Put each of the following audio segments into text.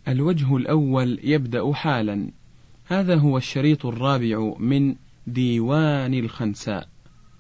الوجه الأول يبدأ حالا. هذا هو الشريط الرابع من ديوان الخنساء.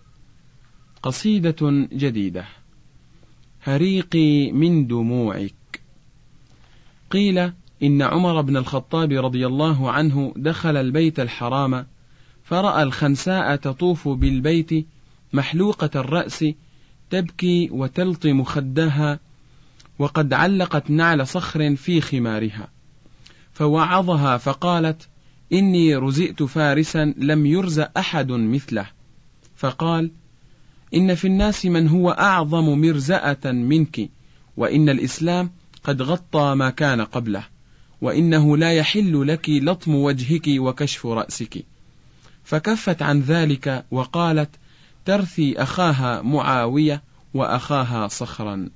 قصيدة جديدة. هريقي من دموعك. قيل إن عمر بن الخطاب رضي الله عنه دخل البيت الحرام فرأى الخنساء تطوف بالبيت محلوقة الرأس تبكي وتلطم خدها وقد علقت نعل صخر في خمارها، فوعظها فقالت: إني رزئت فارسا لم يرز أحد مثله. فقال: إن في الناس من هو أعظم مرزأة منك، وإن الإسلام قد غطى ما كان قبله، وإنه لا يحل لك لطم وجهك وكشف رأسك. فكفت عن ذلك وقالت: ترثي أخاها معاوية وأخاها صخرا.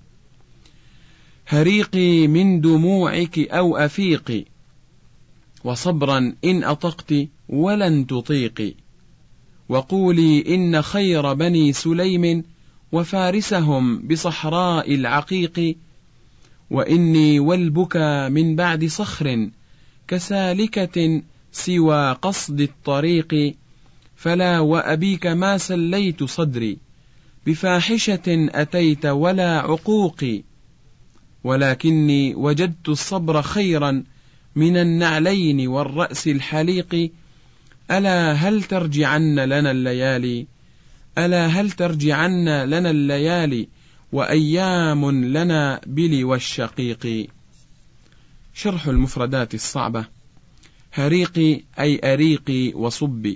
هريقي من دموعك أو أفيقي، وصبرا إن أطقت ولن تطيقي، وقولي إن خير بني سليم وفارسهم بصحراء العقيق، وإني والبكى من بعد صخر كسالكة سوى قصد الطريق، فلا وأبيك ما سليت صدري بفاحشة أتيت ولا عقوق، ولكني وجدت الصبر خيرا من النعلين والرأس الحليق. ألا هل ترجعن لنا الليالي، ألا هل ترجعن لنا الليالي، وأيام لنا بلي والشقيق. شرح المفردات الصعبة. هريقي أي أريقي وصبي.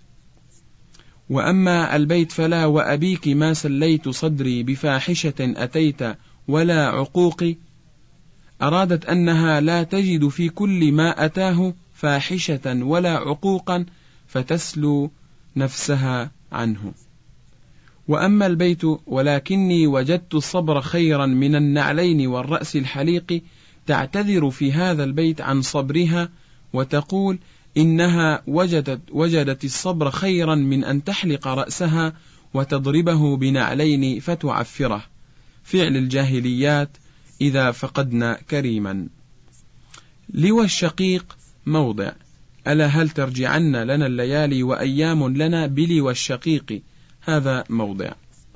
وأما البيت فلا وأبيك ما سليت صدري بفاحشة أتيت ولا عقوق، أرادت أنها لا تجد في كل ما أتاه فاحشة ولا عقوقا فتسلو نفسها عنه. وأما البيت ولكني وجدت الصبر خيرا من النعلين والرأس الحليق، تعتذر في هذا البيت عن صبرها وتقول إنها وجدت الصبر خيرا من أن تحلق رأسها وتضربه بنعلين فتعفره، فعل الجاهليات إذا فقدنا كريما. لوى الشقيق موضع. ألا هل ترجعن لنا الليالي وأيام لنا بلوى الشقيق، هذا موضع.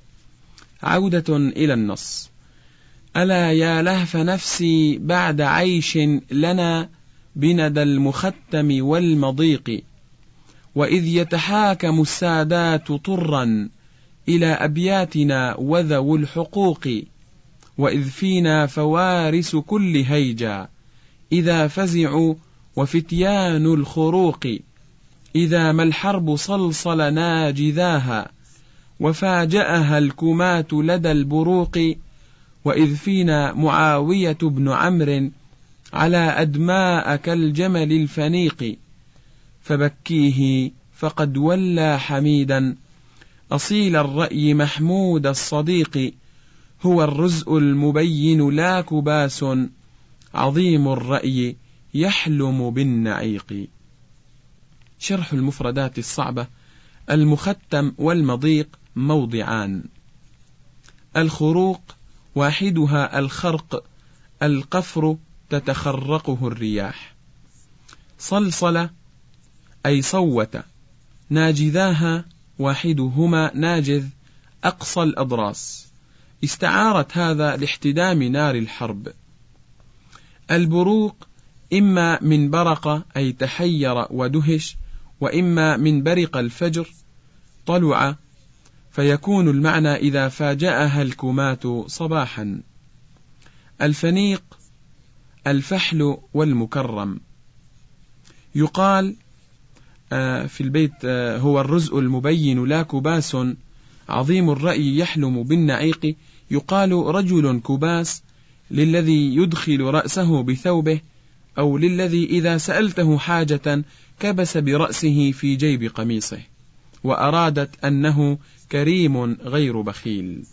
عودة إلى النص. ألا يا لهف نفسي بعد عيش لنا بندى المختم والمضيق، وإذ يتحاكم السادات طرا إلى أبياتنا وذو الحقوق، وإذ فينا فوارس كل هيجا إذا فزعوا وفتيان الخروق، إذا ما الحرب صلصل ناجذاها وفاجأها الكمات لدى البروق، وإذ فينا معاوية بن عمرو على أدماء كالجمل الفنيق، فبكيه فقد ولى حميدا أصيل الرأي محمود الصديق، هو الرزء المبين لا كباس عظيم الرأي يحلم بالنعيق. شرح المفردات الصعبة. المختم والمضيق موضعان. الخروق واحدها الخرق، القفر تتخرقه الرياح. صلصل أي صوت. ناجذاها واحدهما ناجذ أقصى الأضراس، استعارت هذا لاحتدام نار الحرب. البروق إما من برق أي تحير ودهش، وإما من برق الفجر طلع، فيكون المعنى إذا فاجأها الكمات صباحا. الفنيق الفحل والمكرم. يقال في البيت هو الرزء المبين لا كباس عظيم الرأي يحلم بالنعيق. يقال رجل كباس للذي يدخل رأسه بثوبه، أو للذي إذا سألته حاجة كبس برأسه في جيب قميصه، وأرادت أنه كريم غير بخيل.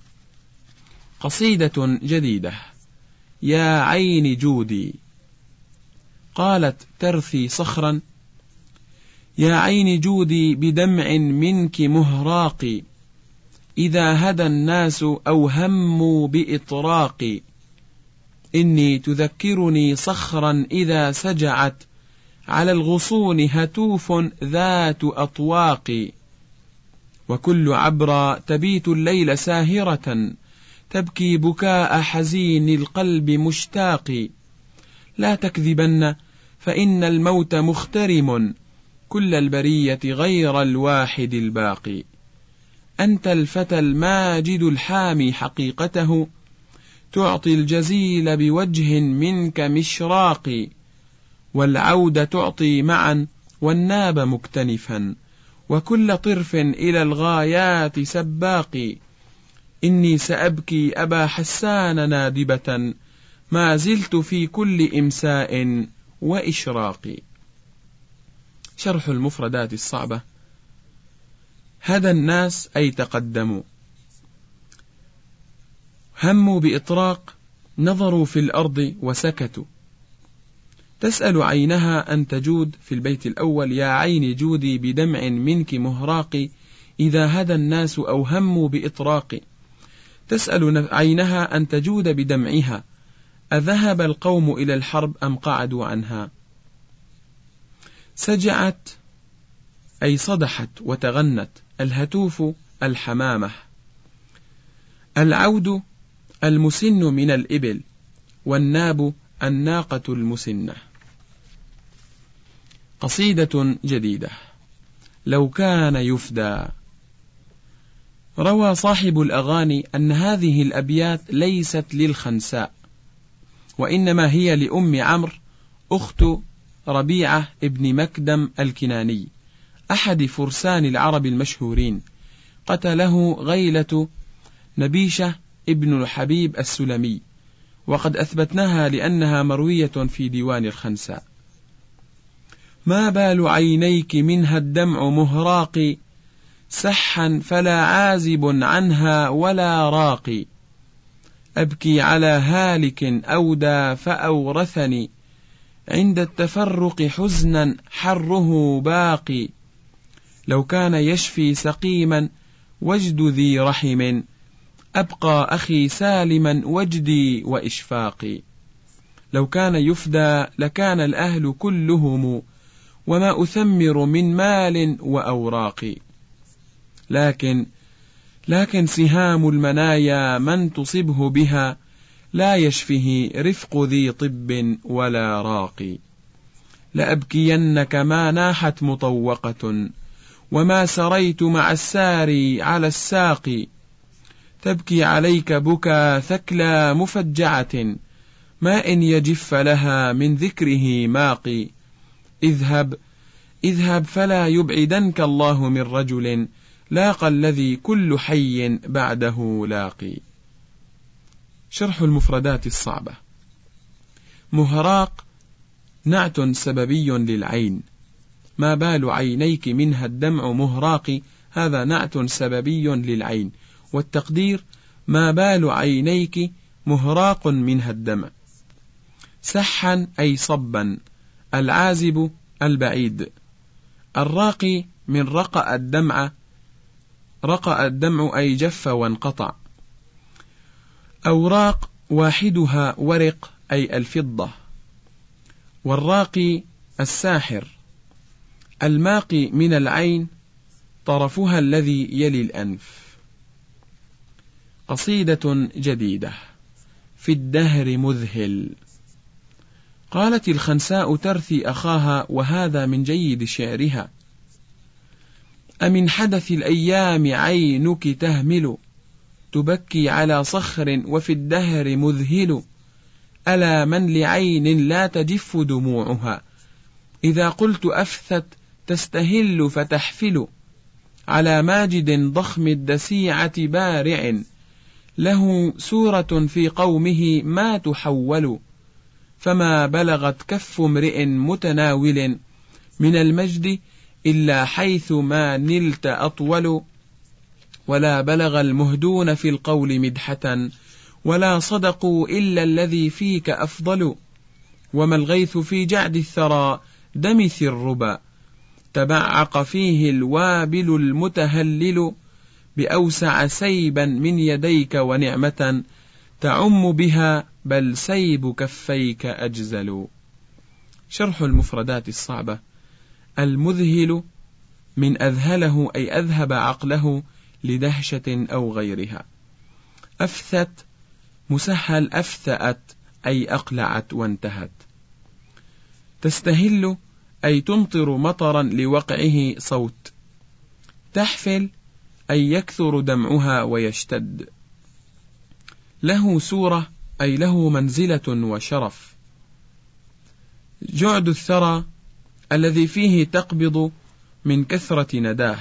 قصيدة جديدة. يا عين جودي. قالت ترثي صخرا: يا عين جودي بدمع منك مهراق، إذا هدى الناس أو هموا بإطراق، إني تذكرني صخرا إذا سجعت على الغصون هتوف ذات أطواق، وكل عبرة تبيت الليل ساهرة تبكي بكاء حزين القلب مشتاق. لا تكذبن فإن الموت مخترم كل البرية غير الواحد الباقي. أنت الفتى الماجد الحامي حقيقته تعطي الجزيل بوجه منك مشراق، والعود تعطي معا والناب مكتنفا وكل طرف إلى الغايات سباق. إني سأبكي أبا حسان نادبة ما زلت في كل إمساء وإشراق. شرح المفردات الصعبة. هدى الناس أي تقدموا، هموا بإطراق نظروا في الأرض وسكتوا. تسأل عينها أن تجود في البيت الأول يا عين جودي بدمع منك مهراق إذا هدى الناس أو هموا بإطراق. تسأل عينها أن تجود بدمعها أذهب القوم إلى الحرب أم قعدوا عنها. سجعت أي صدحت وتغنت، الهتوف الحمامة. العود المسن من الإبل، والناب الناقة المسنة. قصيدة جديدة. لو كان يفدى. روى صاحب الأغاني أن هذه الأبيات ليست للخنساء، وإنما هي لأم عمرو أخت ربيعة ابن مكدم الكناني أحد فرسان العرب المشهورين، قتله غيلة نبيشة ابن الحبيب السلمي، وقد أثبتناها لأنها مروية في ديوان الخنساء. ما بال عينيك منها الدمع مهراق سحا فلا عازب عنها ولا راقي. أبكي على هالك أودى فأورثني عند التفرق حزنا حره باقي. لو كان يشفي سقيما وجد ذي رحم أبقى أخي سالما وجدي وإشفاقي. لو كان يفدى لكان الأهل كلهم وما أثمر من مال وأوراق. لكن سهام المنايا من تصبه بها لا يشفه رفق ذي طب ولا راقي. لأبكينك ما ناحت مطوقة وما سريت مع الساري على الساق. تبكي عليك بكى ثكلى مفجعة ما إن يجف لها من ذكره ماقي. اذهب فلا يبعدنك الله من رجل لاقى الذي كل حي بعده لاقي. شرح المفردات الصعبة. مهراق نعت سببي للعين. ما بال عينيك منها الدمع مهراق هذا نعت سببي للعين، والتقدير ما بال عينيك مهراق منها الدمع. سحا أي صبا، العازب البعيد. الراقي من رقأ الدمع، رقأ الدمع أي جف وانقطع. أوراق واحدها ورق أي الفضة. والراقي الساحر. الماقي من العين طرفها الذي يلي الأنف. قصيدة جديدة. في الدهر مذهل. قالت الخنساء ترثي أخاها وهذا من جيد شعرها: أمن حدث الأيام عينك تهمل تبكي على صخر وفي الدهر مذهل. ألا من لعين لا تجف دموعها إذا قلت أفثت تستهل فتحفل. على ماجد ضخم الدسيعة بارع له سورة في قومه ما تحول. فما بلغت كف امرئ متناول من المجد إلا حيث ما نلت أطول. ولا بلغ المهدون في القول مدحة ولا صدقوا إلا الذي فيك أفضل. وما الغيث في جعد الثرى دمث الربا تبعق فيه الوابل المتهلل. بأوسع سيبا من يديك ونعمة تعم بها بل سيب كفيك أجزل. شرح المفردات الصعبة: المذهل من أذهله أي أذهب عقله لدهشة أو غيرها. أفثت مسهل أفثأت أي أقلعت وانتهت. تستهل أي تمطر مطرا لوقعه صوت. تحفل أي يكثر دمعها ويشتد. له سورة أي له منزلة وشرف. جعد الثرى الذي فيه تقبض من كثرة نداه.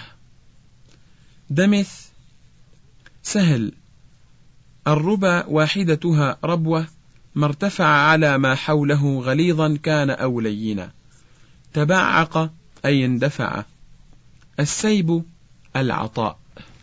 دمث سهل، الربا واحدتها ربوة، ما ارتفع على ما حوله غليظا كان أو لينا. تبعق أي اندفع. السيب العطاء.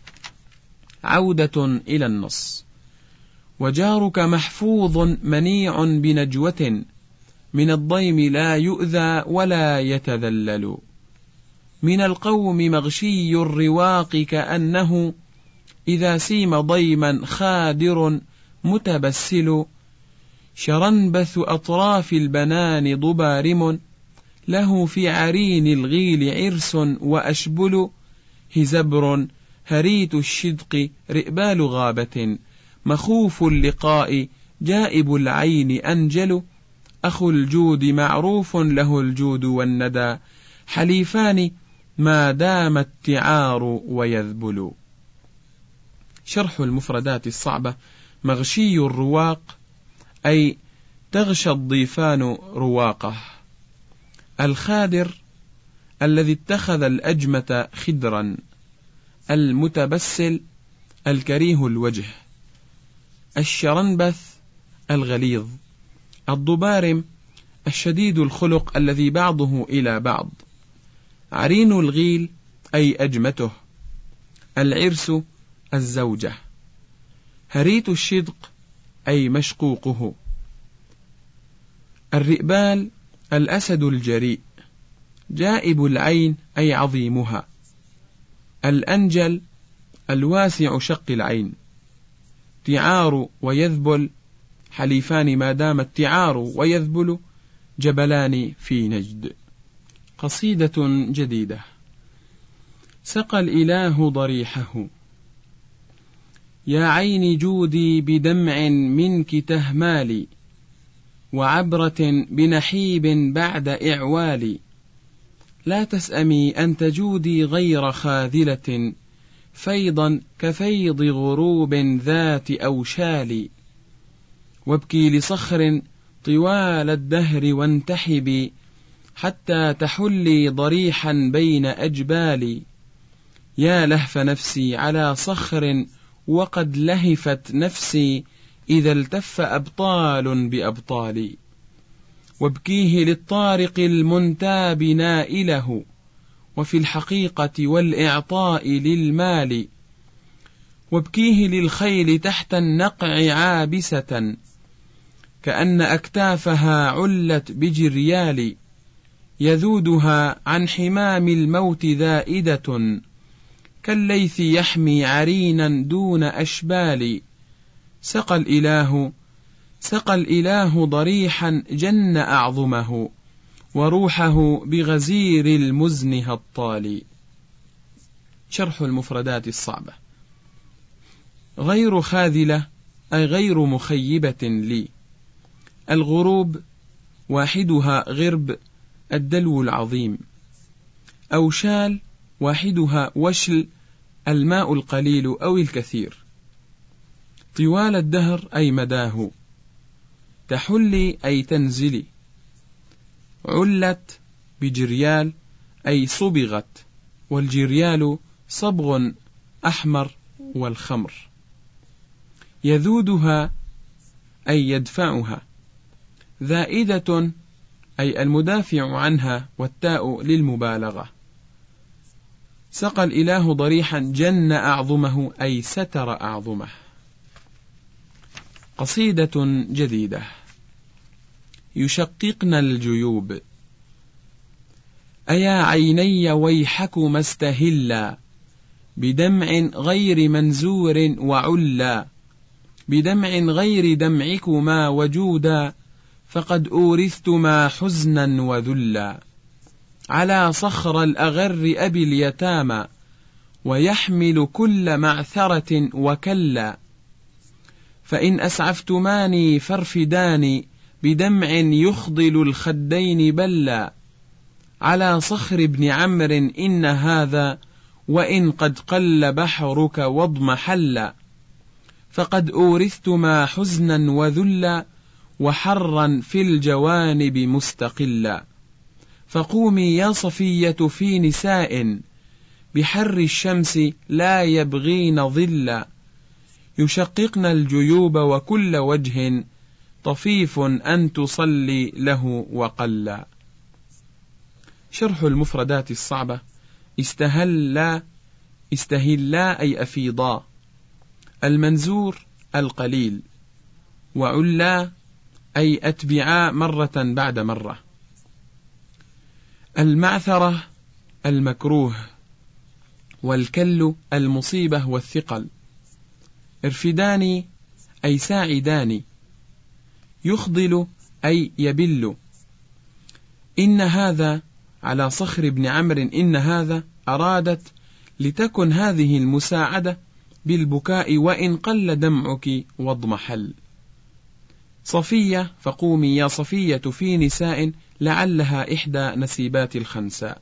عودة إلى النص: وجارك محفوظ منيع بنجوة، من الضيم لا يؤذى ولا يتذلل. من القوم مغشي الرواق كأنه، إذا سيم ضيما خادر متبسل. شرنبث أطراف البنان ضبارم، له في عرين الغيل عرس وأشبل. هزبر هريت الشدق رئبال غابة، مخوف اللقاء جائب العين أنجل. أخو الجود معروف له الجود والندى، حليفان ما دام التعار ويذبل. شرح المفردات الصعبة: مغشي الرواق أي تغشى الضيفان رواقه. الخادر الذي اتخذ الأجمة خدرا. المتبسل الكريه الوجه. الشرنبث الغليظ. الضبارم الشديد الخلق الذي بعضه إلى بعض. عرين الغيل أي أجمته. العرس الزوجة. هريت الشدق أي مشقوقه. الرئبال الأسد الجريء. جائب العين أي عظيمها. الأنجل الواسع شق العين. تعار ويذبل حليفان ما دام التعار ويذبل جبلان في نجد. قصيدة جديدة. سقى الإله ضريحه. يا عين جودي بدمع منك تهمالي، وعبرة بنحيب بعد إعوالي. لا تسأمي أن تجودي غير خاذلة، فيضا كفيض غروب ذات أوشال. وابكي لصخر طوال الدهر وانتحبي، حتى تحلي ضريحا بين أجبالي. يا لهف نفسي على صخر، وقد لهفت نفسي إذا التف أبطال بأبطالي. وابكيه للطارق المنتاب نائله، وفي الحقيقة والإعطاء للمال. وابكيه للخيل تحت النقع عابسة، كأن أكتافها علت بجريال. يذودها عن حمام الموت ذائدة، كالليث يحمي عرينا دون أشبال. سقى الإله ضريحا جن أعظمه، وروحه بغزير المزن هطال. شرح المفردات الصعبة: غير خاذلة أي غير مخيبة لي. الغروب واحدها غرب الدلو العظيم. أوشال واحدها وشل الماء القليل أو الكثير. طوال الدهر أي مداه. تحلي أي تنزلي. علت بجريال أي صبغت، والجريال صبغ أحمر والخمر. يذودها أي يدفعها. ذائدة أي المدافع عنها، والتاء للمبالغة. سقى الإله ضريحا جن أعظمه أي ستر أعظمه. قصيدة جديدة. يشققن الجيوب. أيا عيني ويحكما استهلا، بدمع غير منزور وعلا. بدمع غير دمعكما وجودا، فقد أورثتما حزنا وذلا. على صخر الأغر أبي اليتامى، ويحمل كل معثرة وكلا. فإن أسعفتماني فارفداني، بدمع يخضل الخدين بلا. على صخر ابن عمرو إن هذا، وإن قد قل بحرك واضمحلا. فقد أورثتما حزنا وذلا، وحرا في الجوانب مستقلا. فقومي يا صفية في نساء، بحر الشمس لا يبغين ظلا. يشققن الجيوب وكل وجه، طفيف أن تصلي له وقلا. شرح المفردات الصعبة. استهلا أي أفيضا. المنزور القليل. وعلا أي أتبعا مرة بعد مرة. المعثرة المكروه. والكل المصيبة والثقل. ارفداني أي ساعداني. يخضل أي يبل. إن هذا على صخر ابن عمرو إن هذا أرادت لتكن هذه المساعدة بالبكاء وإن قل دمعك واضمحل. صفية فقومي يا صفية في نساء، لعلها إحدى نسيبات الخنساء.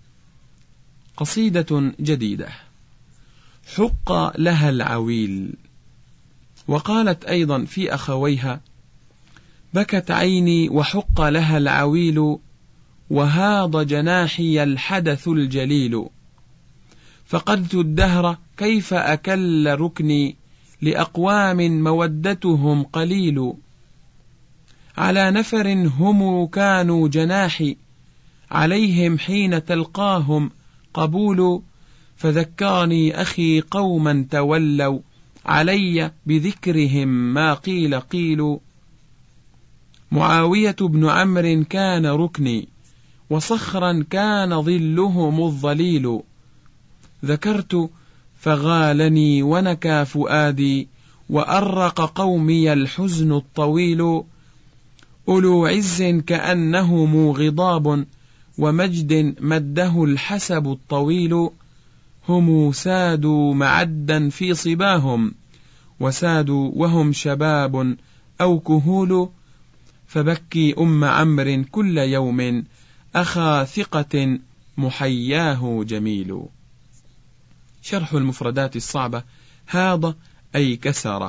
قصيدة جديدة. حق لها العويل. وقالت أيضا في أخويها: بكت عيني وحق لها العويل، وهاض جناحي الحدث الجليل. فقدت الدهر كيف أكل ركني، لأقوام مودتهم قليل. على نفر هم كانوا جناحي، عليهم حين تلقاهم قبول. فذكرني أخي قوما تولوا، علي بذكرهم ما قيل قيل. معاوية بن عمرو كان ركني، وصخرا كان ظلهم الظليل. ذكرت فغالني ونكى فؤادي، وأرق قومي الحزن الطويل. أولو عز كأنهم غضاب، ومجد مده الحسب الطويل. هم سادوا معدا في صباهم، وسادوا وهم شباب أو كهول. فبكي أم عمرو كل يوم، أخا ثقة محياه جميل. شرح المفردات الصعبة. هاض أي كسر.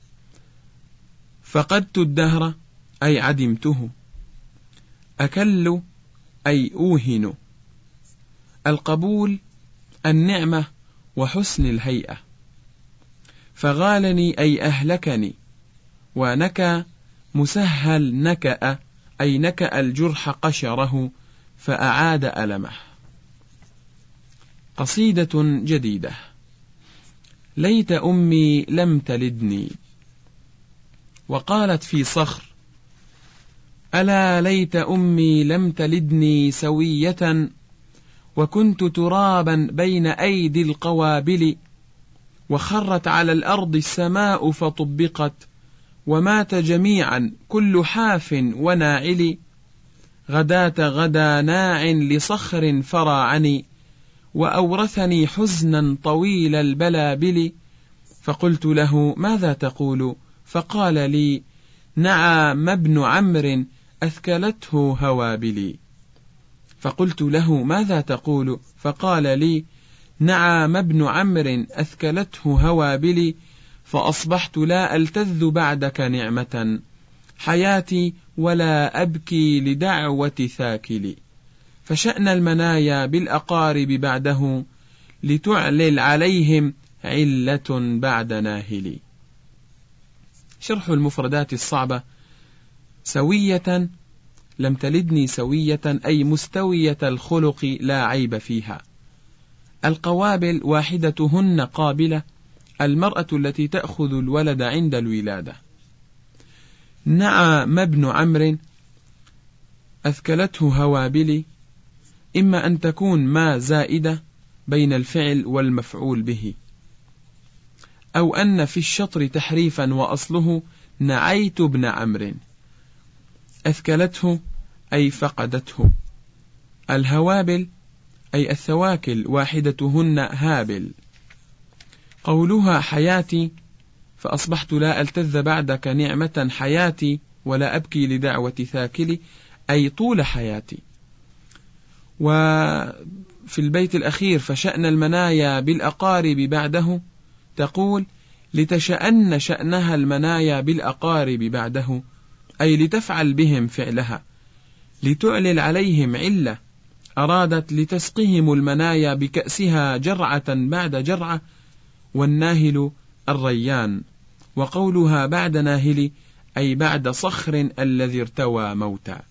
فقدت الدهر أي عدمته. أكل أي أوهن. القبول النعمة وحسن الهيئة. فغالني أي أهلكني. ونكى مسهل نكأ أي نكأ الجرح قشره فأعاد ألمه. قصيدة جديدة. ليت أمي لم تلدني. وقالت في صخر: ألا ليت أمي لم تلدني سوية، وكنت ترابا بين أيدي القوابل. وخرت على الأرض السماء فطبقت، ومات جميعا كل حاف وناعل. غداة غدا ناع لصخر فراعني، وأورثني حزنا طويل البلابل. فقلت له: ماذا تقول؟ فقال لي: نعم ابن عمرو أثكلته هوابلي. فقلت له: ماذا تقول؟ فقال لي: نعم ابن عمرو أثكلته هوابلي. فأصبحت لا ألتذ بعدك نعمة حياتي، ولا أبكي لدعوة ثاكلي. فشأن المنايا بالأقارب بعده، لتعلل عليهم علة بعد ناهلي. شرح المفردات الصعبة. سوية لم تلدني سوية أي مستوية الخلق لا عيب فيها. القوابل واحدتهن قابلة، المرأة التي تأخذ الولد عند الولادة. نعم ابن عمرو أثكلته هوابلي، إما أن تكون ما زائدة بين الفعل والمفعول به. أو أن في الشطر تحريفا وأصله نعيت ابن عمرو. أثكلته أي فقدته. الهوابل أي الثواكل واحدتهن هابل. قولها حياتي فأصبحت لا ألتذ بعدك نعمة حياتي ولا أبكي لدعوة ثاكلي أي طول حياتي. وفي البيت الأخير فشأن المنايا بالأقارب بعده تقول لتشأن شأنها المنايا بالأقارب بعده أي لتفعل بهم فعلها، لتعلل عليهم علة، أرادت لتسقهم المنايا بكأسها جرعة بعد جرعة، والناهل الريان. وقولها بعد ناهل أي بعد صخر الذي ارتوى موتا.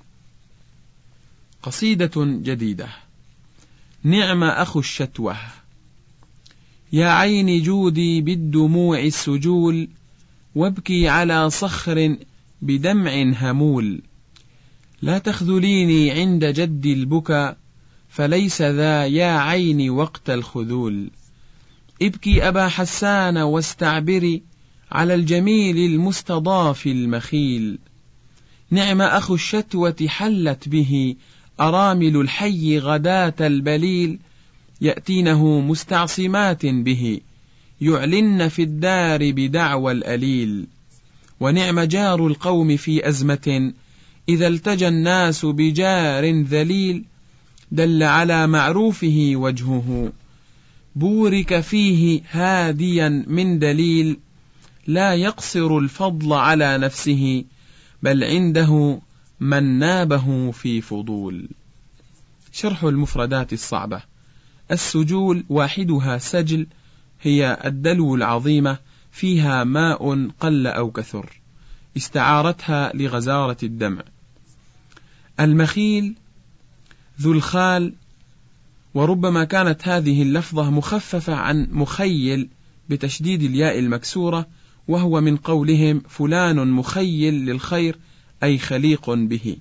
قصيدة جديدة. نعم أخو الشتوة. يا عين جودي بالدموع السجول، وابكي على صخر بدمع همول. لا تخذليني عند جد البكا، فليس ذا يا عين وقت الخذول. ابكي أبا حسان واستعبري على الجميل المستضاف المخيل. نعم أخو الشتوة حلت به أرامل الحي غداة البليل، يأتينه مستعصمات به يعلن في الدار بدعوى الأليل. ونعم جار القوم في أزمة إذا التجى الناس بجار ذليل، دل على معروفه وجهه بورك فيه هاديا من دليل. لا يقصر الفضل على نفسه بل عنده من نابه في فضول. شرح المفردات الصعبة. السجول واحدها سجل، هي الدلو العظيمة فيها ماء قل أو كثر، استعارتها لغزارة الدمع. المخيل ذو الخال، وربما كانت هذه اللفظة مخففة عن مخيل بتشديد الياء المكسورة، وهو من قولهم فلان مخيل للخير أي خليق به.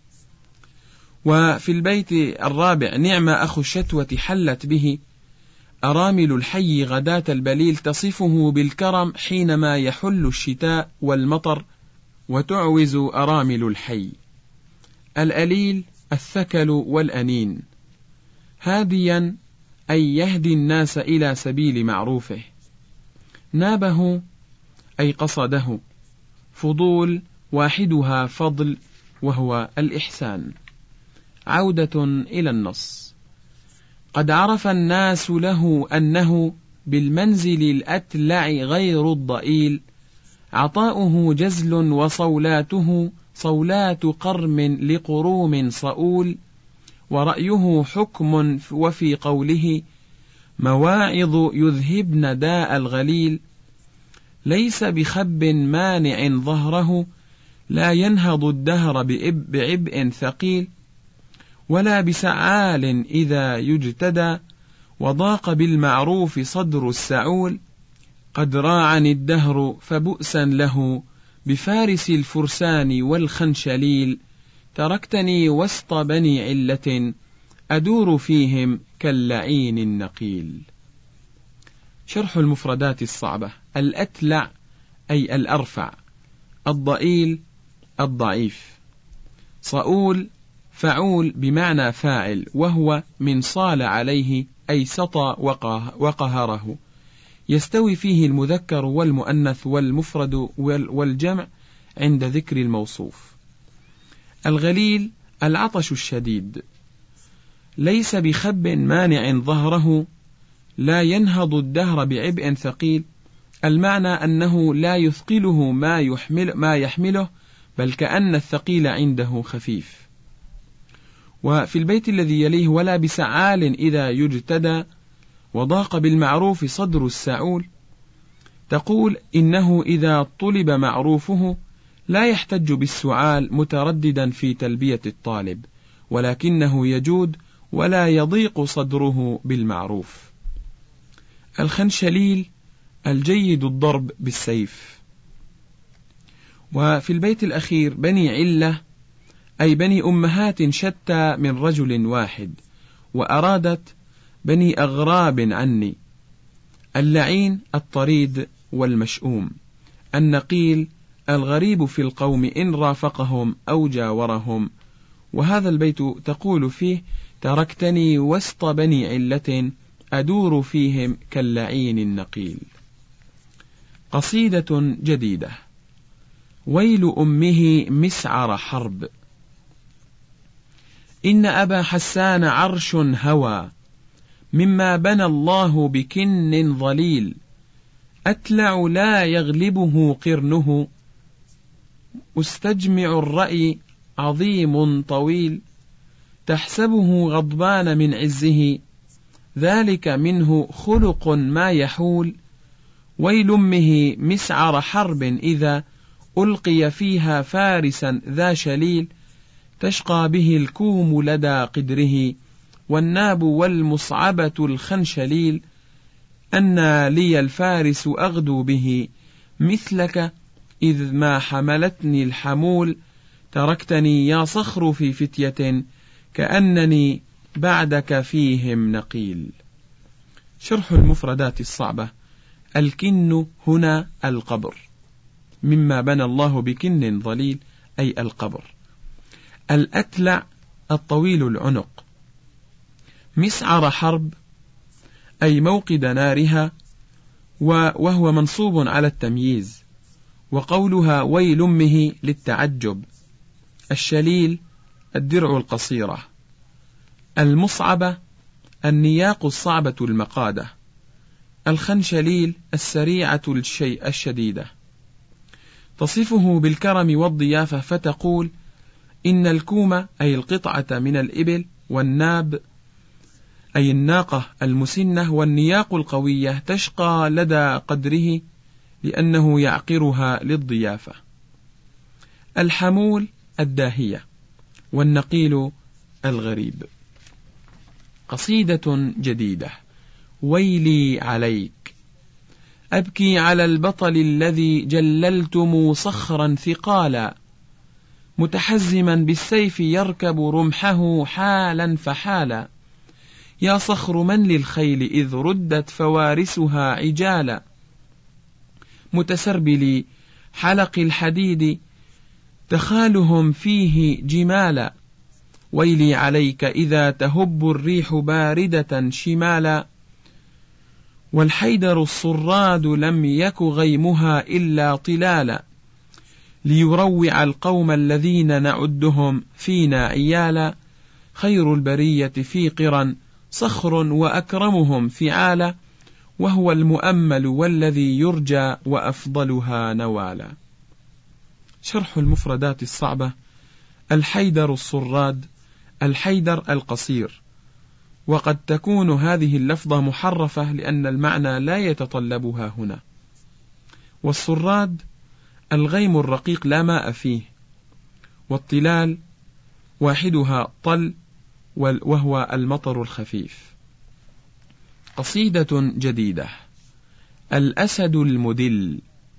وفي البيت الرابع نعم أخو الشتوة حلت به أرامل الحي غداة البليل، تصفه بالكرم حينما يحل الشتاء والمطر وتعوز أرامل الحي. الأليل الثكل والأنين. هاديا أي يهدي الناس إلى سبيل معروفه. نابه أي قصده. فضول واحدها فضل وهو الإحسان. عودة إلى النص. قد عرف الناس له أنه بالمنزل الأتلع غير الضئيل، عطاؤه جزل وصولاته صولات قرم لقروم صؤول. ورأيه حكم وفي قوله مواعظ يذهبن داء الغليل. ليس بخب مانع ظهره، لا ينهض الدهر بعبء ثقيل. ولا بسعال إذا يجتدى، وضاق بالمعروف صدر السعول. قد راعني الدهر فبؤسا له، بفارس الفرسان والخنشليل. تركتني وسط بني علة، أدور فيهم كاللعين النقيل. شرح المفردات الصعبة. الأتلع أي الأرفع، الضئيل الضعيف. صؤول فعول بمعنى فاعل، وهو من صال عليه أي سطى وقهره، يستوي فيه المذكر والمؤنث والمفرد والجمع عند ذكر الموصوف. الغليل العطش الشديد. ليس بخب مانع ظهره، لا ينهض الدهر بعبء ثقيل. المعنى أنه لا يثقله ما يحمله، بل كأن الثقيل عنده خفيف. وفي البيت الذي يليه ولا بسعال إذا يجتدى، وضاق بالمعروف صدر السعول. تقول إنه إذا طلب معروفه لا يحتج بالسعال مترددا في تلبية الطالب، ولكنه يجود ولا يضيق صدره بالمعروف. الخنشليل الجيد الضرب بالسيف. وفي البيت الأخير بني علة أي بني أمهات شتى من رجل واحد، وأرادت بني أغراب عني. اللعين الطريد والمشؤوم. النقيل الغريب في القوم إن رافقهم أو جاورهم. وهذا البيت تقول فيه: تركتني وسط بني علة أدور فيهم كاللعين النقيل. قصيدة جديدة. ويل أمه مسعر حرب. إن أبا حسان عرش هوى مما بنى الله بكن ظليل، أتلع لا يغلبه قرنه، مستجمع الرأي عظيم طويل، تحسبه غضبان من عزه، ذلك منه خلق ما يحول. ويل أمه مسعر حرب إذا ألقي فيها فارسا ذا شليل، تشقى به الكوم لدى قدره، والناب والمصعبة الخنشليل. أنى لي الفارس أغدو به مثلك إذ ما حملتني الحمول، تركتني يا صخر في فتية كأنني بعدك فيهم نقيل. شرح المفردات الصعبة. الكن هنا القبر، مما بنى الله بكن ظليل أي القبر. الأتلع الطويل العنق. مسعر حرب أي موقد نارها، وهو منصوب على التمييز. وقولها ويل أمه للتعجب. الشليل الدرع القصيرة. المصعبة النياق الصعبة المقادة. الخنشليل السريعة الشيء الشديدة. تصفه بالكرم والضيافة فتقول: إن الكوم أي القطعة من الإبل، والناب أي الناقة المسنة، والنياق القوية تشقى لدى قدره لأنه يعقرها للضيافة. الحمول الداهية، والنقيل الغريب. قصيدة جديدة. ويلي عليك. أبكي على البطل الذي جللتم صخرا ثقالا، متحزما بالسيف يركب رمحه حالا فحالا. يا صخر من للخيل إذ ردت فوارسها عجالا، متسربلي حلق الحديد تخالهم فيه جمالا. ويلي عليك إذا تهب الريح باردة شمالا، والحيدر الصراد لم يك غيمها إلا طلالا، ليروع القوم الذين نعدهم فينا عيالا. خير البرية في قرا صخر وأكرمهم فعالا، وهو المؤمل والذي يرجى وأفضلها نوالا. شرح المفردات الصعبة. الحيدر الصراد. الحيدر القصير، وقد تكون هذه اللفظة محرفة لأن المعنى لا يتطلبها هنا. والصراد الغيم الرقيق لا ماء فيه. والطلال واحدها طل، وهو المطر الخفيف. قصيدة جديدة. الأسد المدل.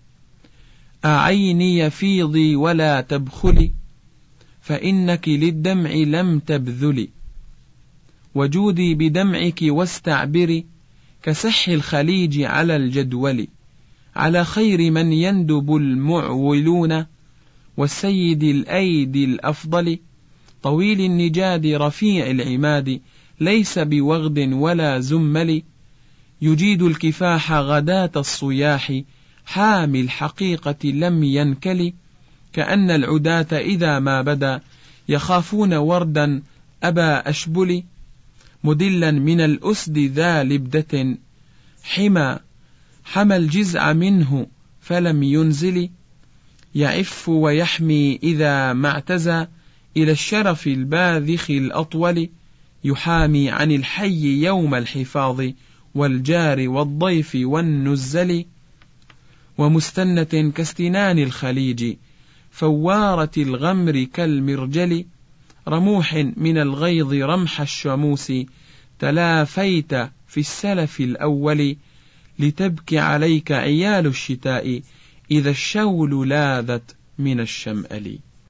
أعيني فيضي ولا تبخلي، فإنك للدمع لم تبذلي، وجودي بدمعك واستعبري، كسح الخليج على الجدول، على خير من يندب المعولون، والسيد الأيدي الأفضل، طويل النجاد رفيع العماد، ليس بوغد ولا زمل، يجيد الكفاح غداة الصياح، حامي الحقيقة لم ينكل، كأن العداة إذا ما بدا يخافون وردا أبا أشبل، مدلا من الأسد ذا لبدة، حمى الجزع منه فلم ينزل، يعف ويحمي إذا ما اعتزى إلى الشرف الباذخ الأطول، يحامي عن الحي يوم الحفاظ، والجار والضيف والنزل، ومستنة كاستنان الخليج، فوارة الغمر كالمرجل، رموح من الغيظ رمح الشموس، تلافيت في السلف الأول، لتبكي عليك عيال الشتاء إذا الشول لاذت من الشمأل.